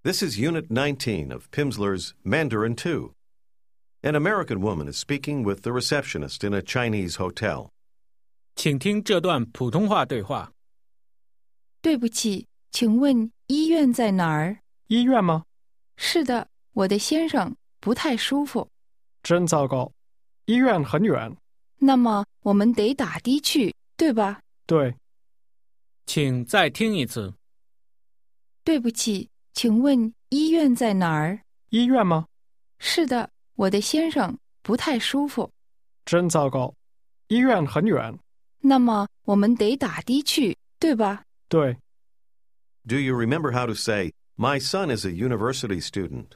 This is Unit 19 of Pimsleur's Mandarin 2. An American woman is speaking with the receptionist in a Chinese hotel. 请听这段普通话对话。 对不起，请问医院在哪儿？ 医院吗？ 是的，我的先生不太舒服。 真糟糕，医院很远。 那么我们得打的去，对吧？ 对。 请再听一次。 对不起，请问医院在哪儿？ 医院吗？ 是的，我的先生不太舒服。 真糟糕，医院很远。 那么我们得打的去，对吧？ 对。 Do you remember how to say, "My son is a university student"?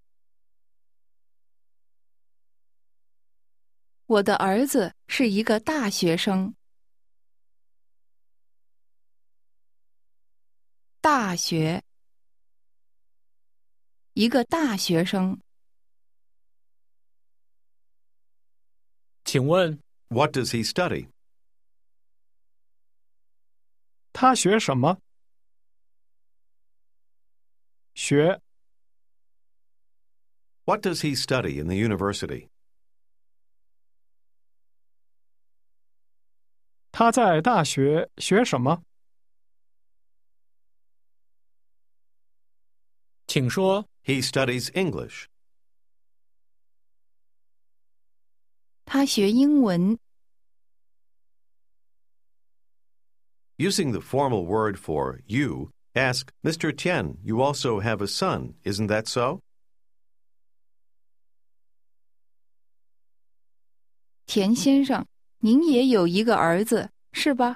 我的儿子是一个大学生。大学，一个大学生。 请问 What does he study? 他学什么？学。 What does he study in the university? 他在大学学什么？ 请说 He studies English. 他学英文。 Using the formal word for you, ask, Mr. Tian, you also have a son, isn't that so? 田先生，您也有一个儿子，是吧？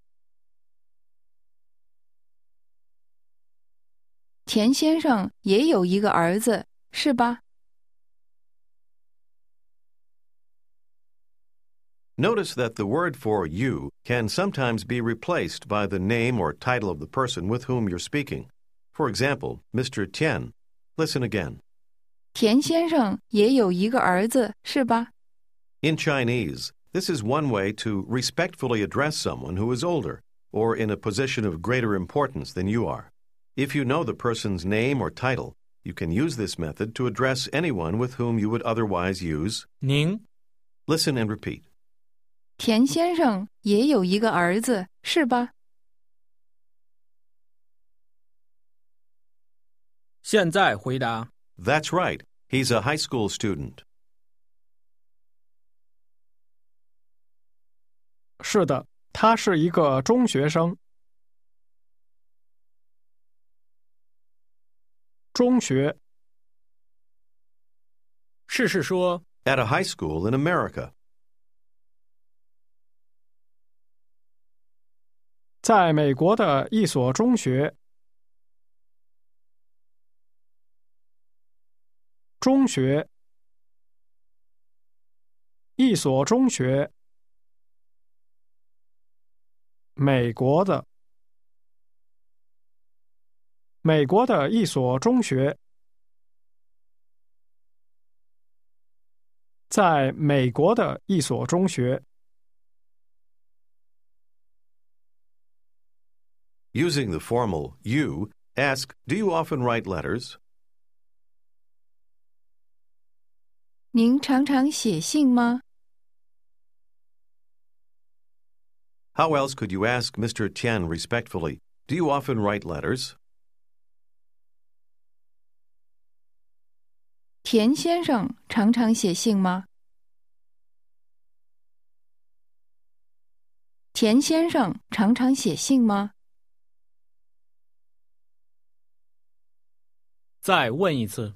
田先生也有一个儿子，是吧？ Notice that the word for you can sometimes be replaced by the name or title of the person with whom you're speaking. For example, Mr. Tian. Listen again. 田先生也有一个儿子，是吧？ In Chinese, this is one way to respectfully address someone who is older or in a position of greater importance than you are. If you know the person's name or title, you can use this method to address anyone with whom you would otherwise use 您。 Listen and repeat. 田先生也有一个儿子，是吧？ 现在回答。 That's right. He's a high school student. 是的，他是一个中学生。中学。 试试说 At a high school in America. 在美国的一所中学。中学。一所中学。美国的。美国的一所中学。在美国的一所中学。 Using the formal you, ask, do you often write letters? 您常常写信吗？ How else could you ask Mr. Tian respectfully, do you often write letters? 田先生常常写信吗？田先生常常写信吗？ 再问一次。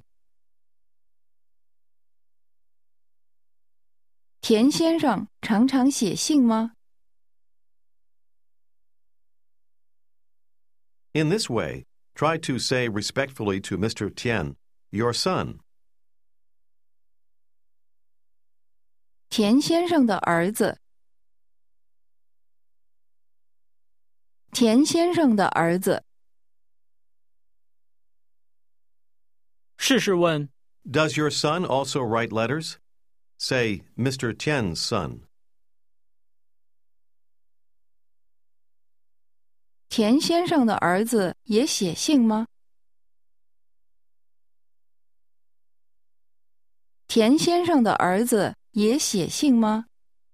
田先生常常写信吗？ In this way, try to say respectfully to Mr. Tian, your son. 田先生的儿子。田先生的儿子。 试试问 Does your son also write letters? Say, Mr. Tian's son. 田先生的儿子也写信吗？ 田先生的儿子也写信吗？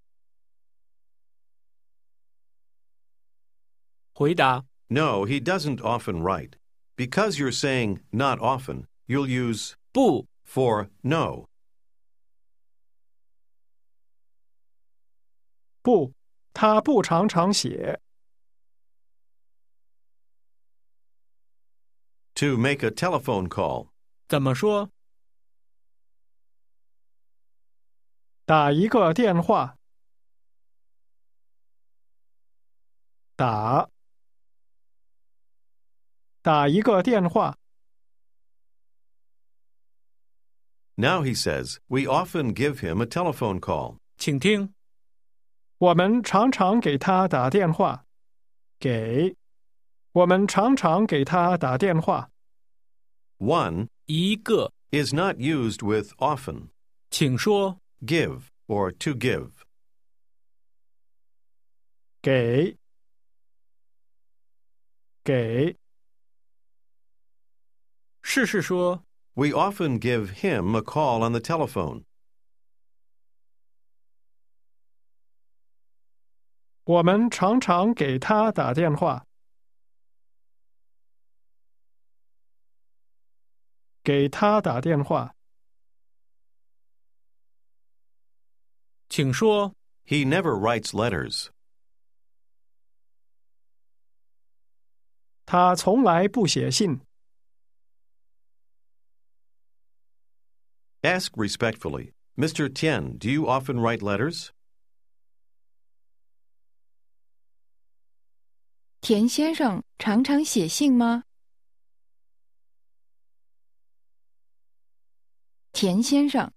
回答 No, he doesn't often write. Because you're saying not often, you'll use 不， for no. 不，他不常常写。 To make a telephone call. 怎么说？ 打一个电话。打一个电话。 Now he says, we often give him a telephone call. 请听， 我们常常给他打电话。我们常常给他打电话。 One 一个， is not used with often. 请说， Give or to give. 给试试说， We often give him a call on the telephone. 我们常常给他打电话。给他打电话。 请说， He never writes letters. 他从来不写信。 Ask respectfully, Mr. Tian, do you often write letters? 田先生常常写信吗？田先生，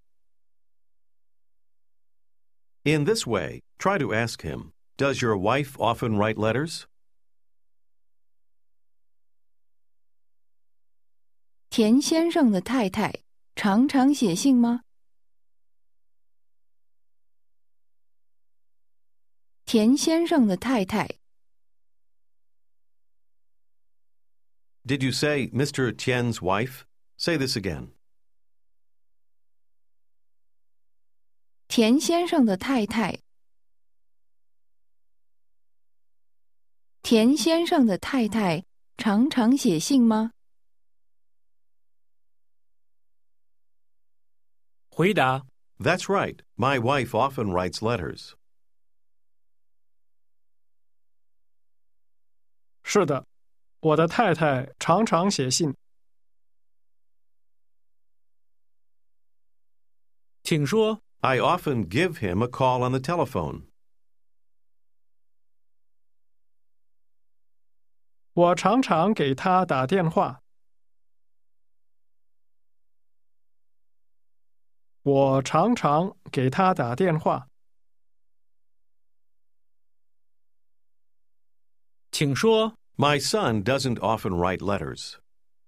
In this way, try to ask him, does your wife often write letters? 田先生的太太常常写信吗？田先生的太太， Did you say Mr. Tian's wife? Say this again. 田先生的太太，田先生的太太常常写信吗？ 回答， That's right. My wife often writes letters. 是的，我的太太常常写信。 请说， I often give him a call on the telephone. 我常常给他打电话。我常常给他打电话。 请说， My son doesn't often write letters.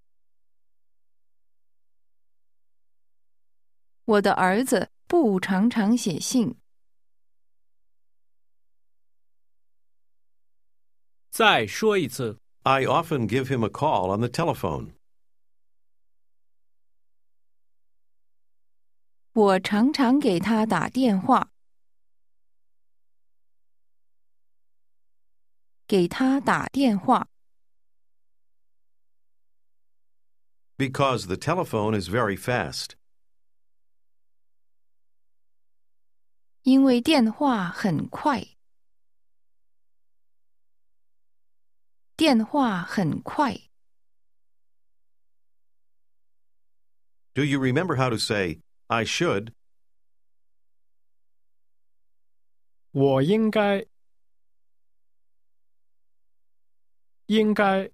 我的儿子不常常写信。 再说一次， I often give him a call on the telephone. 我常常给他打电话。给他打电话， Because the telephone is very fast. 因为电话很快。电话很快。 Do you remember how to say, I should? 我应该。应该。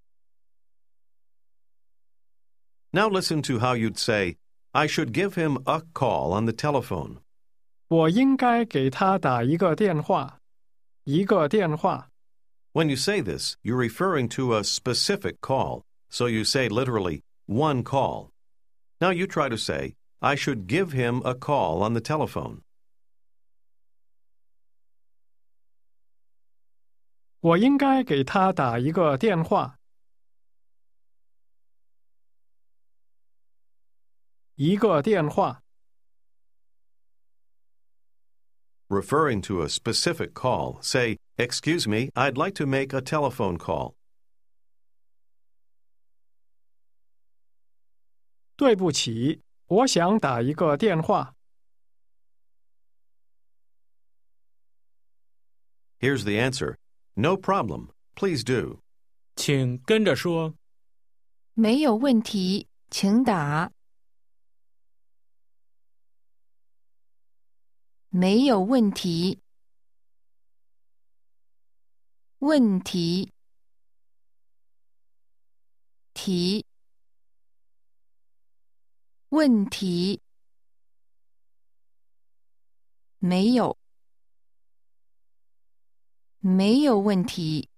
Now listen to how you'd say, I should give him a call on the telephone. 我应该给他打一个电话。一个电话。 When you say this, you're referring to a specific call, so you say literally, one call. Now you try to say, I should give him a call on the telephone. 我应该给他打一个电话。一个电话。 Referring to a specific call, say, "Excuse me, I'd like to make a telephone call." 对不起，我想打一个电话。 Here's the answer. No problem. Please do. 请跟着说。 没有问题，请打。没有问题。问题。题。问题。没有。没有问题。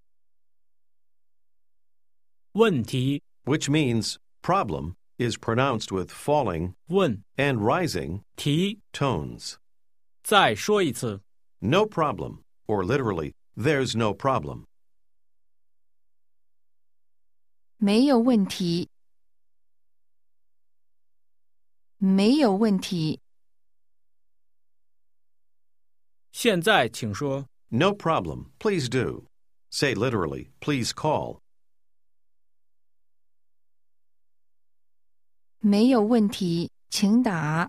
问题 Which means problem is pronounced with falling 问 and rising 题 tones. 再说一次。 No problem, or literally, there's no problem. 没有问题。没有问题。 现在请说。 No problem, please do. Say literally, please call. 没有问题，请打。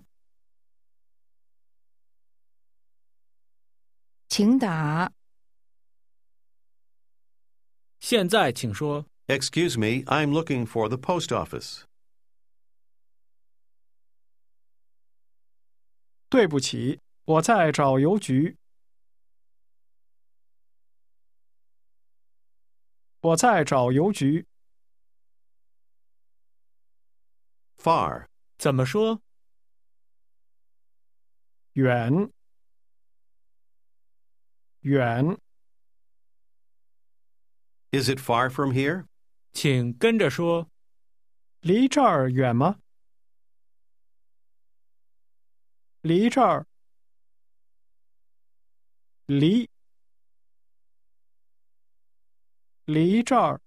请打。 现在请说。 Excuse me, I'm looking for the post office. 对不起，我在找邮局。我在找邮局。 Far. 怎么说？ 远。远。 Is it far from here? 请跟着说。 离这儿远吗？离这儿。离。离这儿。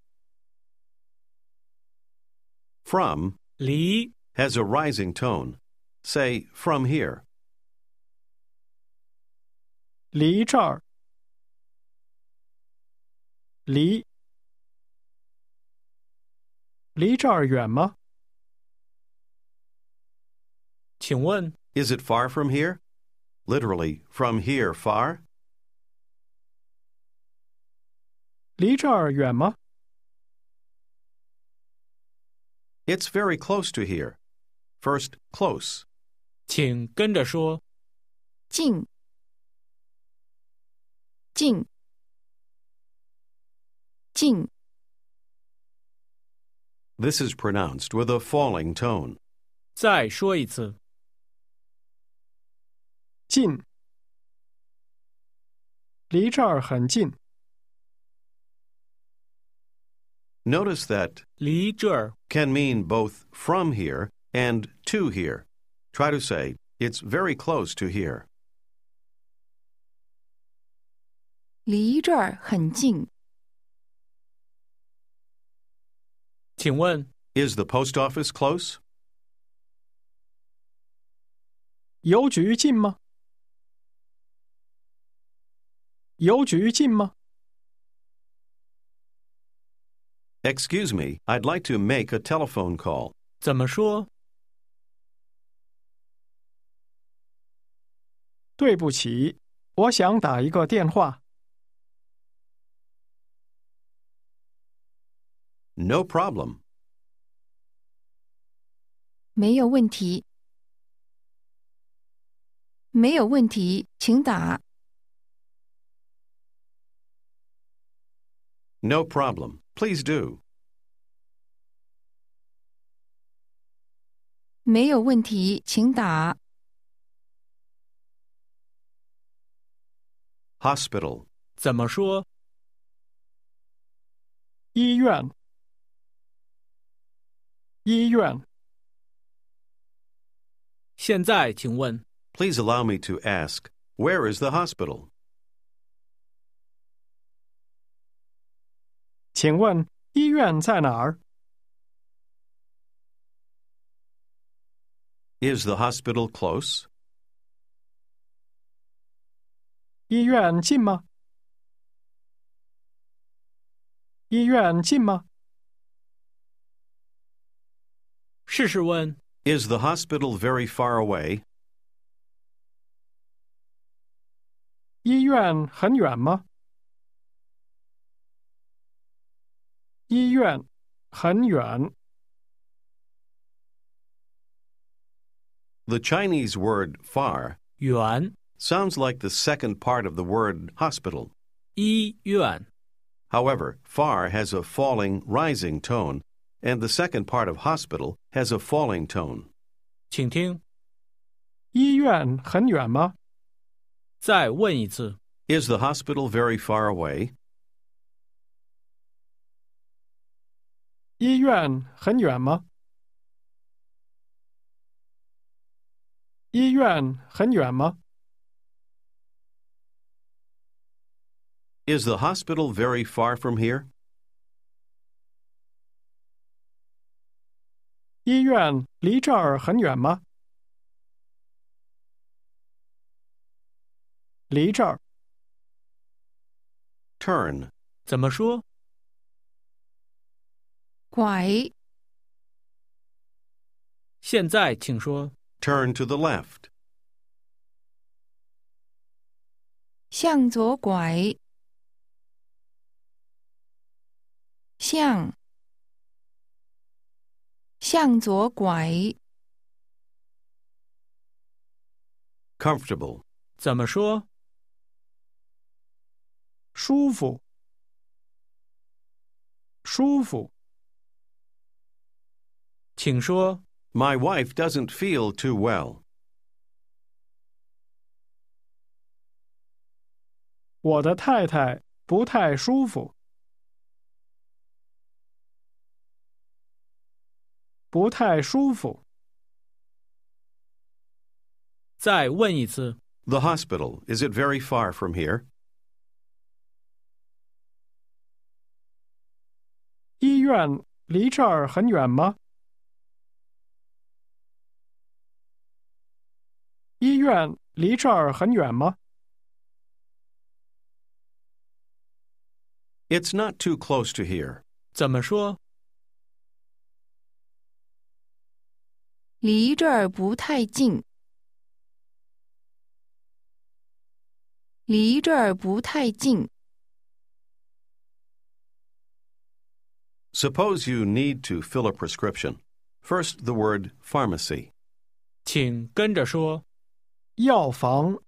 From 离 has a rising tone. Say from here. 离这儿。离。离这儿远吗？ 请问 Is it far from here? Literally, from here far? 离这儿远吗？ It's very close to here. First, close. 请跟着说。 近。近。近。 This is pronounced with a falling tone. 再说一次。 近。离这儿很近。 Notice that 离这儿 can mean both from here and to here. Try to say, it's very close to here. 离这儿很近。 请问 Is the post office close? 邮局近吗？邮局近吗？ Excuse me, I'd like to make a telephone call. 怎么说？ 对不起，我想打一个电话。 No problem. 没有问题。没有问题，请打。 No problem. Please do. 没有问题，请打。 Hospital. 怎么说？ 医院。医院。 现在请问 Please allow me to ask, where is the hospital? 请问医院在哪儿？ Is the hospital close? 医院近吗？医院近吗？ 试试问， Is the hospital very far away? 医院很远吗？医院很远。 The Chinese word far 远， sounds like the second part of the word hospital. 医院， However, far has a falling, rising tone, and the second part of hospital has a falling tone. 请听， 医院很远吗？ 再问一次， Is the hospital very far away? 医院很远吗？医院很远吗？ Is the hospital very far from here? 医院离这儿很远吗？离这儿 Turn. 怎么说？ 拐， 现在请说， Turn to the left. 向左拐，向左拐， Comfortable. 怎么说？ 舒服，舒服。 请说， My wife doesn't feel too well. 我的太太不太舒服，不太舒服。 再问一次， The hospital, is it very far from here? 医院离这儿很远吗？医院离这儿很远吗？ It's not too close to here. 怎么说？ 离这儿不太近，离这儿不太近。 Suppose you need to fill a prescription. First, the word pharmacy. 请跟着说， 药房，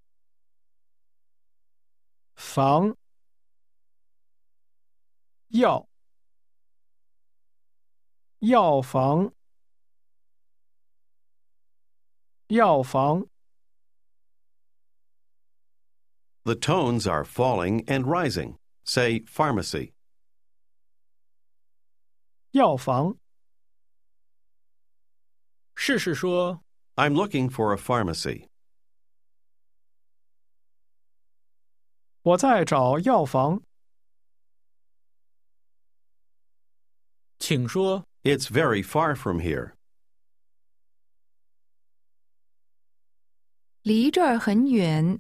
房，药，药房，药房。 The tones are falling and rising. Say pharmacy. 药房， 试试说， I'm looking for a pharmacy. 我在找药房。 请说， It's very far from here. 离这儿很远，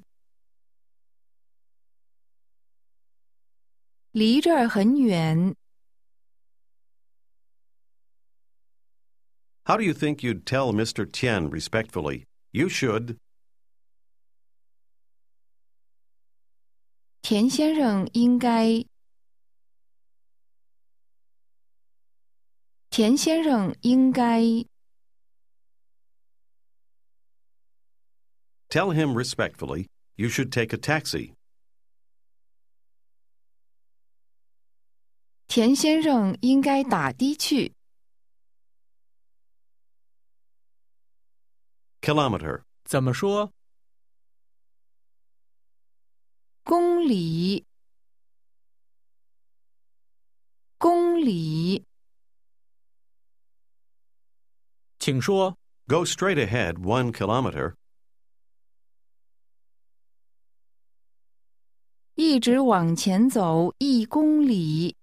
离这儿很远。 How do you think you'd tell Mr. Tian respectfully? You should. 田先生应该，田先生应该， Tell him respectfully, you should take a taxi. 田先生应该打的去。 Kilometer. 怎么说？ 公里，公里， 请说， Go straight ahead 1 kilometer. 一直往前走1公里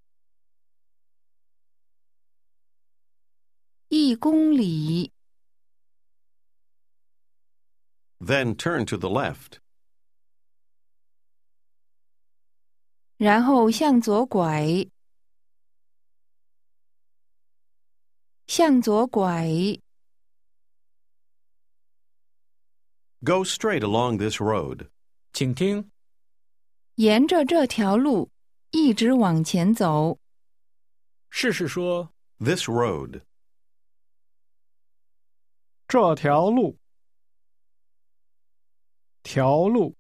，1公里。 Then turn to the left. 然后向左拐，向左拐， Go straight along this road. 请听， 沿着这条路一直往前走。 试试说， This road. 这条路，条路，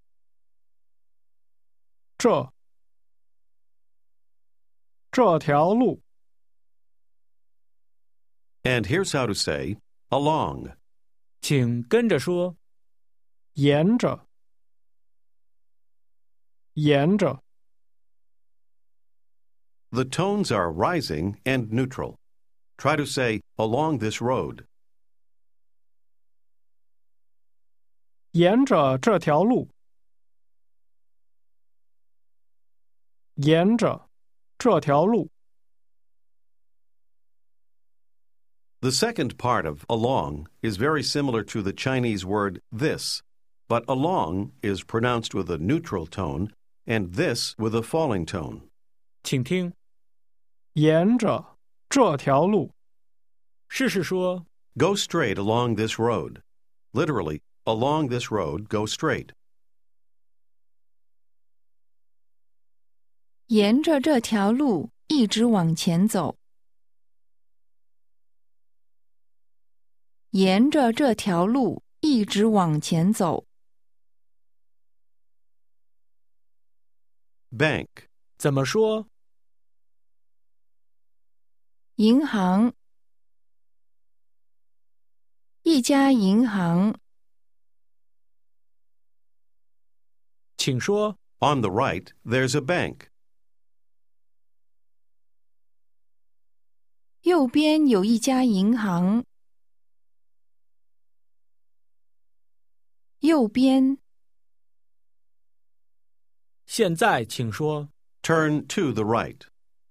这条路， And here's how to say along. 请跟着说， 沿着，沿着， The tones are rising and neutral. Try to say along this road. 沿着这条路，沿着这条路。 The second part of along is very similar to the Chinese word this, but along is pronounced with a neutral tone and this with a falling tone. 请听， 沿着这条路， 试试说， Go straight along this road. Literally, along this road, go straight. 沿着这条路一直往前走。沿着这条路一直往前走。 Bank. 怎么说？ 银行，一家银行。 请说， On the right, there's a bank. 右边有一家银行。右边， 现在请说， Turn to the right.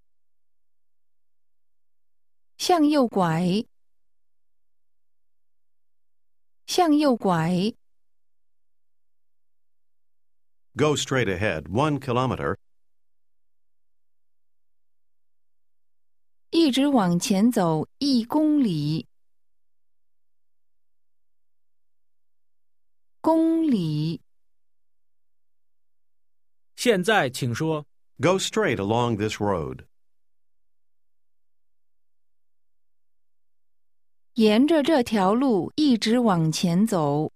向右拐，向右拐， Go straight ahead 1 kilometer. 一直往前走1公里。公里， 现在请说， Go straight along this road. 沿着这条路一直往前走。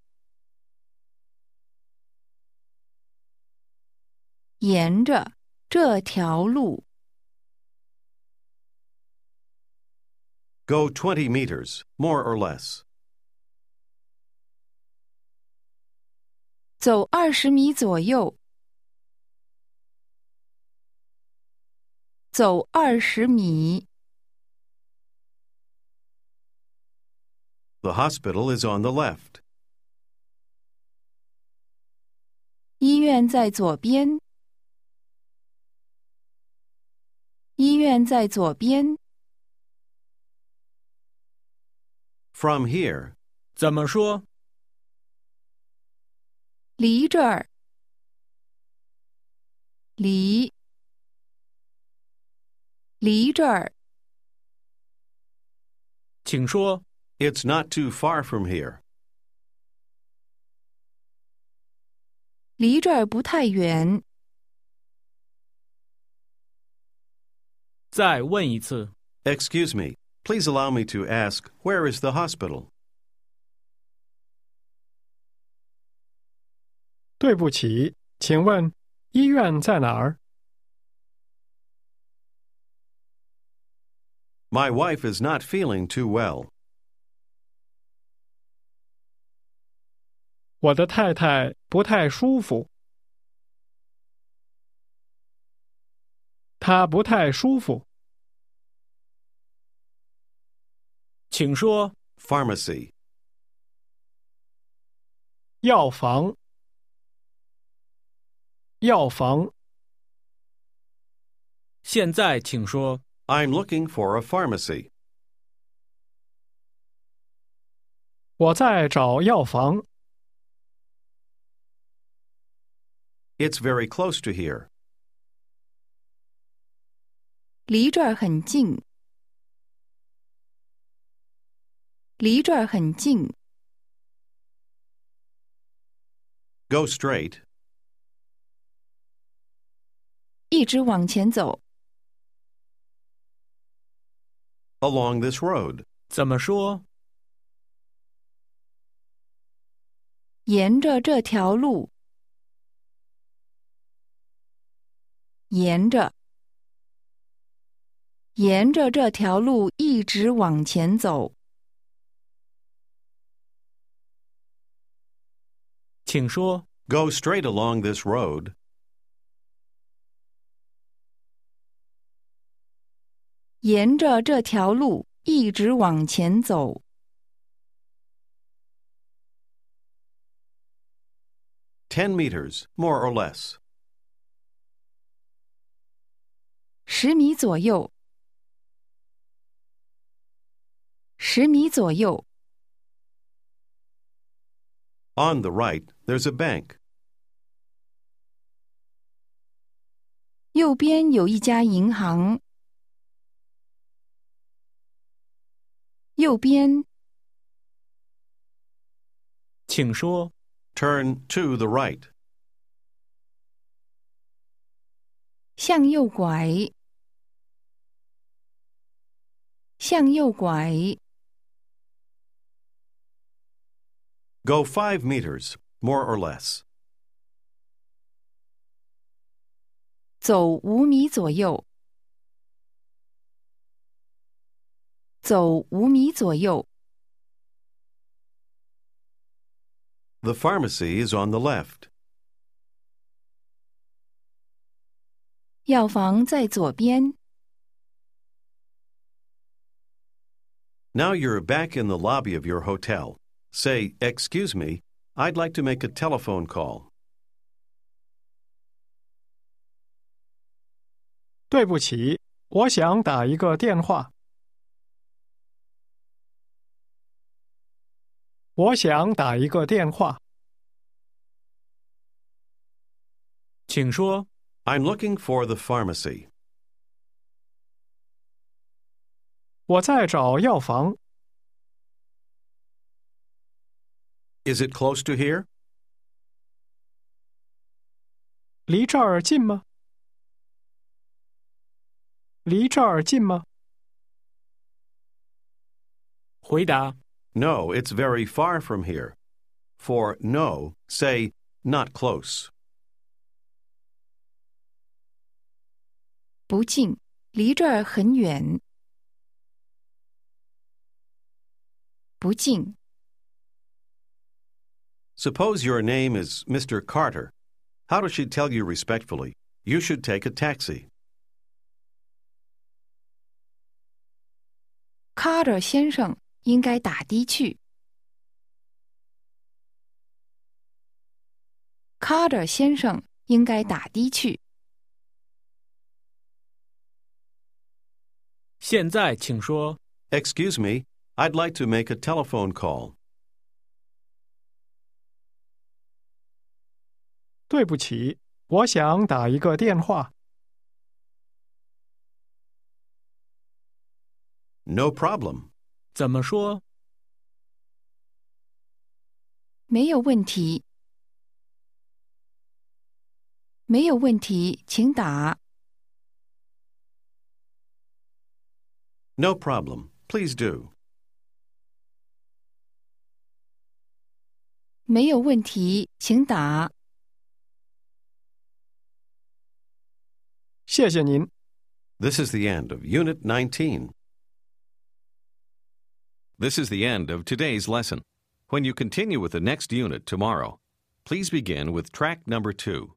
沿着这条路， Go 20 meters, more or less. 走20米左右。走20米。 The hospital is on the left. 医院在左边。医院在左边。 From here, 怎么说？ 离这儿。离这儿。 请说， it's not too far from here. 离这儿不太远。 再问一次， Excuse me, please allow me to ask, where is the hospital? 对不起，请问医院在哪儿？ My wife is not feeling too well. 我的太太不太舒服。她不太舒服。 请说， Pharmacy. 药房。药房。 现在请说， I'm looking for a pharmacy. 我在找药房。 It's very close to here. 离这儿很近。离这儿很近。 Go straight. 一直往前走。 Along this road. 怎么说？ 沿着这条路。沿着这条路一直往前走。 请说。 Go straight along this road. 沿着这条路一直往前走。 10 meters, more or less. 10米左右。10米左右。 On the right, there's a bank. 右边有一家银行。右边。 请说。 Turn to the right. 向右拐。向右拐。 Go 5 meters, more or less. 走5米左右。走5米左右。 The pharmacy is on the left. 药房在左边。 Now you're back in the lobby of your hotel. Say, "Excuse me, I'd like to make a telephone call." 对不起，我想打一个电话。我想打一个电话。 请说。 I'm looking for the pharmacy. 我在找药房。 Is it close to here? 离这儿近吗？离这儿近吗？ 回答。 No, it's very far from here. For no, say, not close. 不近，离这儿很远。不近。 Suppose your name is Mr. Carter. How does she tell you respectfully? You should take a taxi. Carter 先生应该打的去。Carter 先生应该打的去。 现在请说。 Excuse me, I'd like to make a telephone call. 对不起，我想打一个电话。 No problem. 怎么说？ 没有问题。没有问题，请打。 No problem. Please do. 没有问题，请打。 谢谢您。 This is the end of Unit 19. This is the end of today's lesson. When you continue with the next unit tomorrow, please begin with track number 2.